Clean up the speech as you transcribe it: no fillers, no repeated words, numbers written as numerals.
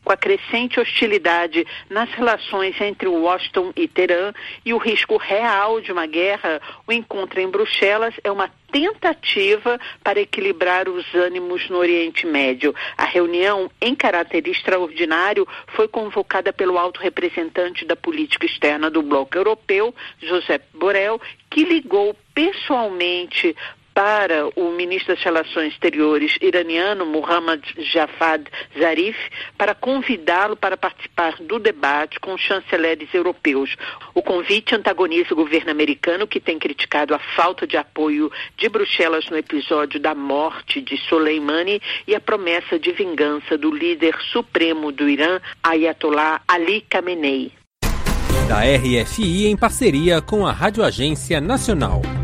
com a crescente hostilidade nas relações entre Washington e Teherã e o risco real de uma guerra, o encontro em Bruxelas é uma tentativa para equilibrar os ânimos no Oriente Médio. A reunião, em caráter extraordinário, foi convocada pelo alto representante da política externa do Bloco Europeu, Josep Borrell, que ligou pessoalmente para o ministro das Relações Exteriores iraniano, Mohammad Javad Zarif, para convidá-lo para participar do debate com os chanceleres europeus. O convite antagoniza o governo americano, que tem criticado a falta de apoio de Bruxelas no episódio da morte de Soleimani e a promessa de vingança do líder supremo do Irã, Ayatollah Ali Khamenei. Da RFI em parceria com a Rádio Agência Nacional.